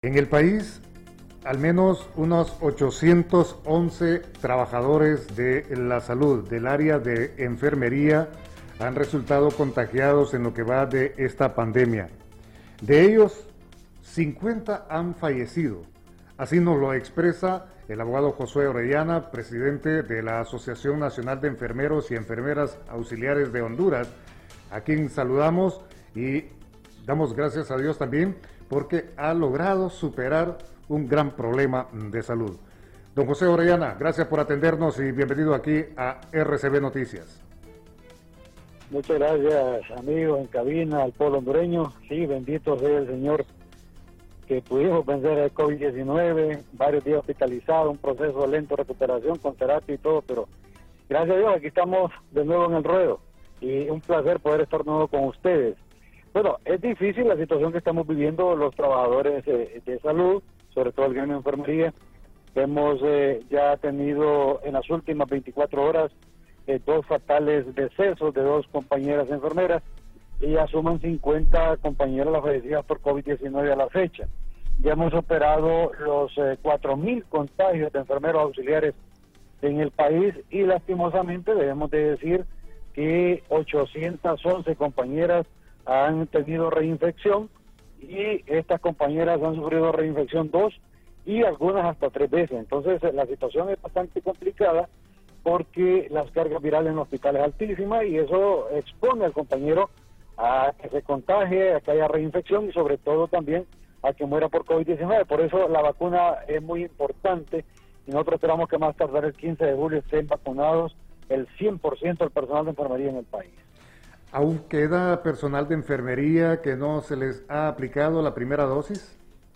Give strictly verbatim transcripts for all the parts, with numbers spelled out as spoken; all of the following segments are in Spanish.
En el país, al menos unos ochocientos once trabajadores de la salud del área de enfermería han resultado contagiados en lo que va de esta pandemia. De ellos, cincuenta han fallecido. Así nos lo expresa el abogado Josué Orellana, presidente de la Asociación Nacional de Enfermeros y Enfermeras Auxiliares de Honduras, a quien saludamos y damos gracias a Dios también porque ha logrado superar un gran problema de salud. Don José Orellana, gracias por atendernos y bienvenido aquí a R C B Noticias. Muchas gracias, amigos en cabina, al pueblo hondureño. Sí, bendito sea el Señor que pudimos vencer el COVID diecinueve, varios días hospitalizados, un proceso lento de recuperación con terapia y todo, pero gracias a Dios aquí estamos de nuevo en el ruedo y un placer poder estar de nuevo con ustedes. Bueno, es difícil la situación que estamos viviendo los trabajadores eh, de salud, sobre todo el gremio de enfermería. Hemos eh, ya tenido en las últimas veinticuatro horas eh, dos fatales decesos de dos compañeras enfermeras y ya suman cincuenta compañeras las fallecidas por COVID diecinueve a la fecha. Ya hemos superado los eh, cuatro mil contagios de enfermeros auxiliares en el país y lastimosamente debemos de decir que ochocientas once compañeras han tenido reinfección y estas compañeras han sufrido reinfección dos y algunas hasta tres veces. Entonces la situación es bastante complicada porque las cargas virales en el hospital es altísima y eso expone al compañero a que se contagie, a que haya reinfección y sobre todo también a que muera por COVID diecinueve. Por eso la vacuna es muy importante y nosotros esperamos que más tardar el quince de julio estén vacunados el cien por ciento del personal de enfermería en el país. ¿Aún queda personal de enfermería que no se les ha aplicado la primera dosis?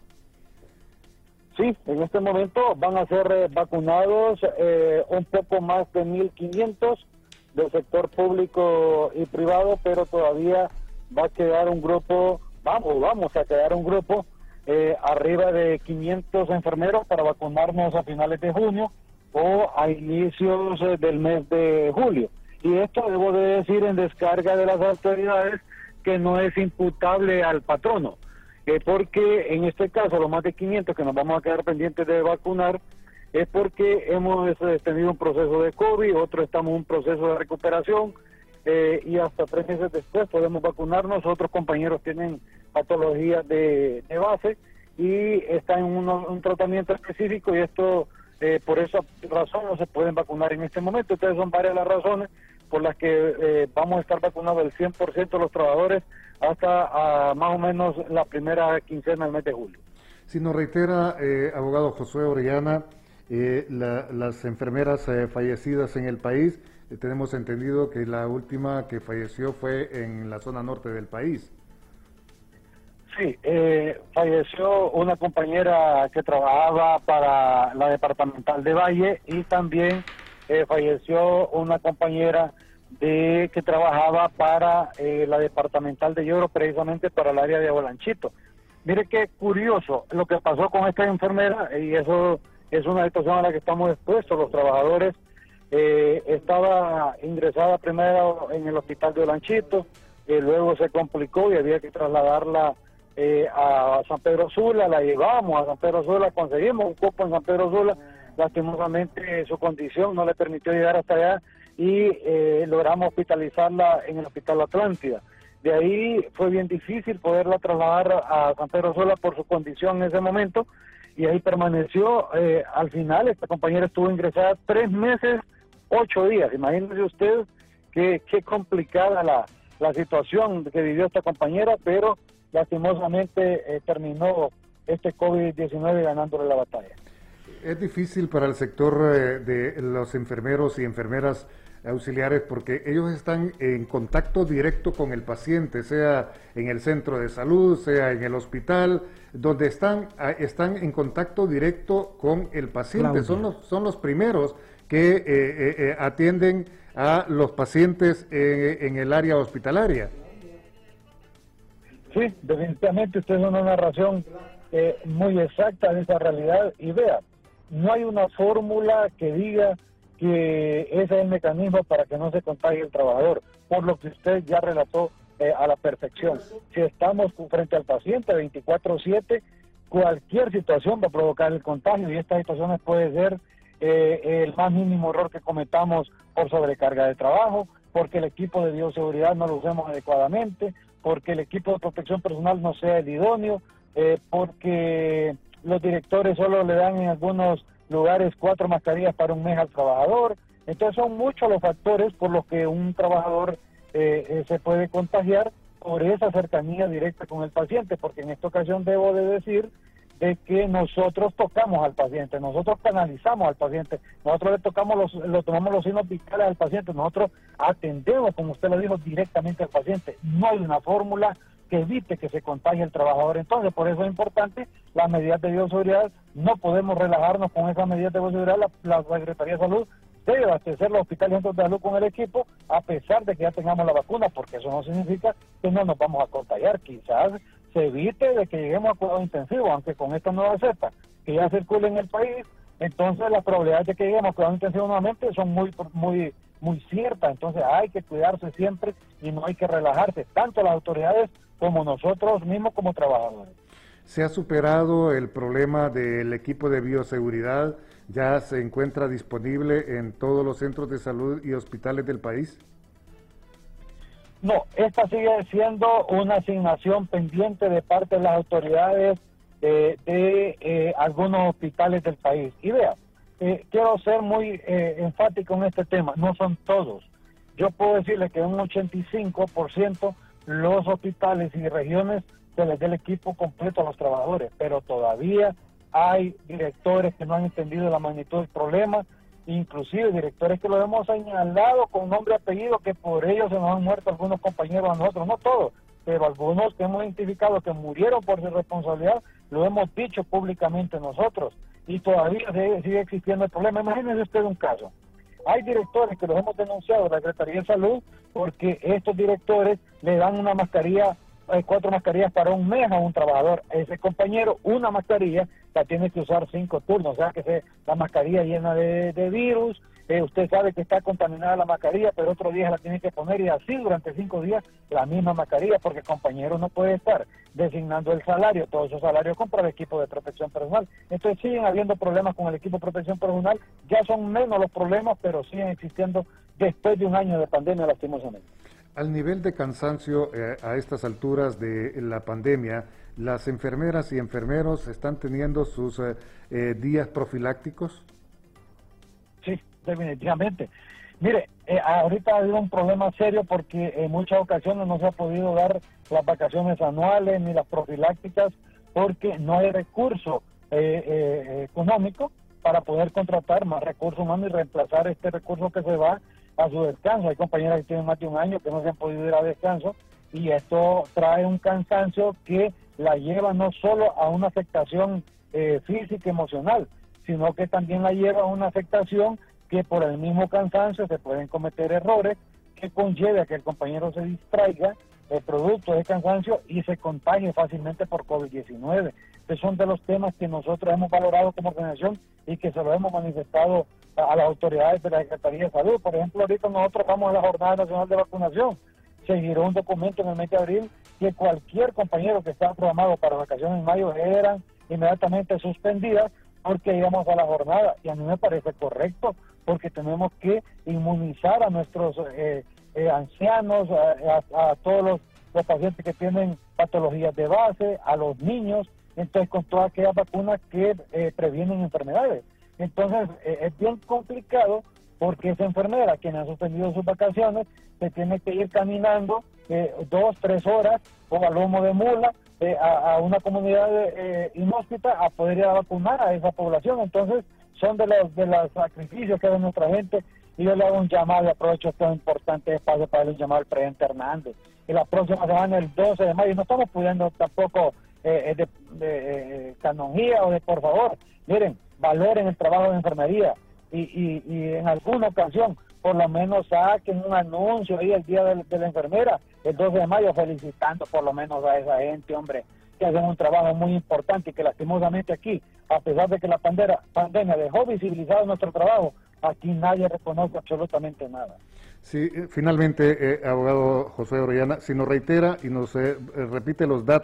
Sí, en este momento van a ser eh, vacunados eh, un poco más de mil quinientos del sector público y privado, pero todavía va a quedar un grupo, vamos, vamos a quedar un grupo eh, arriba de quinientos enfermeros para vacunarnos a finales de junio o a inicios eh, del mes de julio. Y esto debo de decir en descarga de las autoridades que no es imputable al patrono, eh, porque en este caso los más de quinientos que nos vamos a quedar pendientes de vacunar es porque hemos eh, tenido un proceso de COVID, otros estamos en un proceso de recuperación eh, y hasta tres meses después podemos vacunarnos. Otros compañeros tienen patologías de, de base y están en uno, un tratamiento específico y esto eh, por esa razón no se pueden vacunar en este momento. Entonces son varias las razones por las que eh, vamos a estar vacunados el cien por ciento de los trabajadores hasta a, más o menos la primera quincena del mes de julio. Si nos reitera, eh, abogado Josué Orellana, eh, la, las enfermeras eh, fallecidas en el país, eh, tenemos entendido que la última que falleció fue en la zona norte del país. Sí, eh, falleció una compañera que trabajaba para la departamental de Valle y también Eh, falleció una compañera de que trabajaba para eh, la departamental de Lloro, precisamente para el área de Abolanchito. Mire qué curioso lo que pasó con esta enfermera, y eso es una situación a la que estamos expuestos los trabajadores. Eh, estaba ingresada primero en el hospital de Abolanchito, eh, luego se complicó y había que trasladarla eh, a San Pedro Sula. La llevamos a San Pedro Sula, conseguimos un cupo en San Pedro Sula. Lastimosamente su condición no le permitió llegar hasta allá y eh, logramos hospitalizarla en el Hospital Atlántida. De ahí fue bien difícil poderla trasladar a San Pedro Sula por su condición en ese momento y ahí permaneció. Eh, al final esta compañera estuvo ingresada tres meses, ocho días. Imagínense ustedes qué, qué complicada la, la situación que vivió esta compañera, pero lastimosamente eh, terminó este COVID diecinueve ganándole la batalla. Es difícil para el sector eh, de los enfermeros y enfermeras auxiliares porque ellos están en contacto directo con el paciente, sea en el centro de salud, sea en el hospital, donde están, están en contacto directo con el paciente. Son los, son los primeros que eh, eh, atienden a los pacientes eh, en el área hospitalaria. Sí, definitivamente usted es una narración eh, muy exacta de esa realidad y vea, no hay una fórmula que diga que ese es el mecanismo para que no se contagie el trabajador, por lo que usted ya relató eh, a la perfección. Si estamos frente al paciente veinticuatro siete, cualquier situación va a provocar el contagio y estas situaciones puede ser eh, el más mínimo error que cometamos por sobrecarga de trabajo, porque el equipo de bioseguridad no lo usemos adecuadamente, porque el equipo de protección personal no sea el idóneo, eh, porque los directores solo le dan en algunos lugares cuatro mascarillas para un mes al trabajador. Entonces son muchos los factores por los que un trabajador eh, eh, se puede contagiar por esa cercanía directa con el paciente, porque en esta ocasión debo de decir de que nosotros tocamos al paciente, nosotros canalizamos al paciente, nosotros le tocamos los, le tomamos los signos vitales al paciente, nosotros atendemos, como usted lo dijo, directamente al paciente. No hay una fórmula que evite que se contagie el trabajador. Entonces, por eso es importante las medidas de bioseguridad. No podemos relajarnos con esas medidas de bioseguridad. La, la Secretaría de Salud debe abastecer los hospitales y centros de salud con el equipo, a pesar de que ya tengamos la vacuna, porque eso no significa que no nos vamos a contagiar. Quizás se evite de que lleguemos a cuidado intensivo, aunque con esta nueva cepa que ya circula en el país, entonces las probabilidades de que lleguemos a cuidado intensivo nuevamente son muy, muy, muy ciertas. Entonces hay que cuidarse siempre y no hay que relajarse, tanto las autoridades como nosotros mismos como trabajadores. ¿Se ha superado el problema del equipo de bioseguridad? ¿Ya se encuentra disponible en todos los centros de salud y hospitales del país? No, esta sigue siendo una asignación pendiente de parte de las autoridades eh, de eh, algunos hospitales del país. Y vea, eh, quiero ser muy eh, enfático en este tema, no son todos. Yo puedo decirle que un ochenta y cinco por ciento los hospitales y regiones se les dé el equipo completo a los trabajadores, pero todavía hay directores que no han entendido la magnitud del problema, inclusive directores que lo hemos señalado con nombre y apellido, que por ellos se nos han muerto algunos compañeros a nosotros, no todos, pero algunos que hemos identificado que murieron por su responsabilidad, lo hemos dicho públicamente nosotros, y todavía sigue, sigue existiendo el problema. Imagínense usted un caso. Hay directores que los hemos denunciado a la Secretaría de Salud porque estos directores le dan una mascarilla, eh, cuatro mascarillas para un mes a un trabajador. Ese compañero, una mascarilla, la tiene que usar cinco turnos, o sea que se, la mascarilla llena de, de virus, eh, usted sabe que está contaminada la mascarilla, pero otro día la tiene que poner y así durante cinco días la misma mascarilla, porque el compañero no puede estar designando el salario, todos esos salarios compra el equipo de protección personal. Entonces siguen habiendo problemas con el equipo de protección personal, ya son menos los problemas, pero siguen existiendo después de un año de pandemia, lastimosamente. Al nivel de cansancio eh, a estas alturas de la pandemia, ¿las enfermeras y enfermeros están teniendo sus eh, eh, días profilácticos? Sí, definitivamente. Mire, eh, ahorita ha habido un problema serio porque en muchas ocasiones no se ha podido dar las vacaciones anuales ni las profilácticas porque no hay recurso eh, eh, económico para poder contratar más recursos humanos y reemplazar este recurso que se va a su descanso. Hay compañeras que tienen más de un año que no se han podido ir a descanso y esto trae un cansancio que la lleva no solo a una afectación eh, física y emocional, sino que también la lleva a una afectación que por el mismo cansancio se pueden cometer errores que conlleve a que el compañero se distraiga el producto de cansancio y se contagie fácilmente por COVID diecinueve. Estos son de los temas que nosotros hemos valorado como organización y que se lo hemos manifestado a, a las autoridades de la Secretaría de Salud. Por ejemplo, ahorita nosotros vamos a la Jornada Nacional de Vacunación. Se giró un documento en el mes de abril que cualquier compañero que estaba programado para vacaciones en mayo eran inmediatamente suspendidas porque íbamos a la jornada, y a mí me parece correcto, porque tenemos que inmunizar a nuestros eh, eh, ancianos, a, a, a todos los, los pacientes que tienen patologías de base, a los niños, entonces con todas aquellas vacunas que eh, previenen enfermedades. Entonces eh, es bien complicado porque esa enfermera, quien ha suspendido sus vacaciones, se tiene que ir caminando eh, dos, tres horas o a lomo de mula, Eh, a, a una comunidad eh, inhóspita a poder ir a vacunar a esa población. Entonces son de los de los sacrificios que hace nuestra gente, y yo le hago un llamado, y aprovecho este importante espacio para darle un llamado al presidente Hernández, y la próxima semana, el doce de mayo, no estamos pidiendo tampoco eh, de, de eh, canonjía o de por favor, miren, valoren el trabajo de enfermería y, y, y en alguna ocasión por lo menos saquen un anuncio ahí el día de, de la enfermera, el doce de mayo, felicitando por lo menos a esa gente, hombre, que hacen un trabajo muy importante y que lastimosamente aquí, a pesar de que la pandemia, pandemia dejó visibilizado nuestro trabajo, aquí nadie reconoce absolutamente nada. Sí, finalmente, eh, abogado José Orellana, si nos reitera y nos eh, repite los datos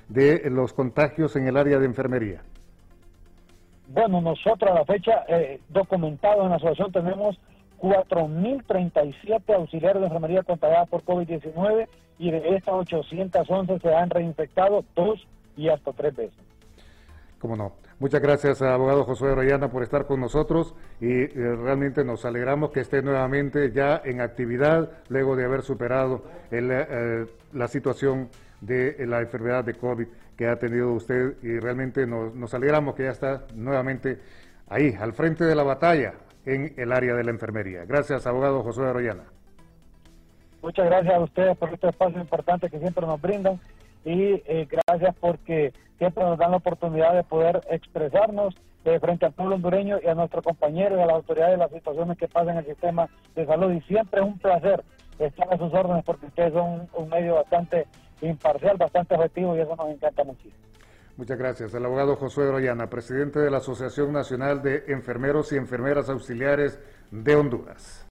de los contagios en el área de enfermería? Bueno, nosotros a la fecha, eh, documentado en la asociación, tenemos cuatro mil treinta y siete auxiliares de enfermería contagiados por COVID diecinueve y de estas ochocientas once se han reinfectado dos y hasta tres veces. Cómo no. Muchas gracias, abogado Josué Orellana, por estar con nosotros y eh, realmente nos alegramos que esté nuevamente ya en actividad luego de haber superado el, eh, la situación de la enfermedad de COVID que ha tenido usted y realmente nos, nos alegramos que ya está nuevamente ahí, al frente de la batalla en el área de la enfermería. Gracias, abogado Josué Orellana. Muchas gracias a ustedes por este espacio importante que siempre nos brindan y eh, gracias porque siempre nos dan la oportunidad de poder expresarnos eh, frente al pueblo hondureño y a nuestros compañeros y a las autoridades de las situaciones que pasan en el sistema de salud. Y siempre es un placer estar a sus órdenes porque ustedes son un, un medio bastante imparcial, bastante objetivo y eso nos encanta muchísimo. Muchas gracias. El abogado Josué Orellana, presidente de la Asociación Nacional de Enfermeros y Enfermeras Auxiliares de Honduras.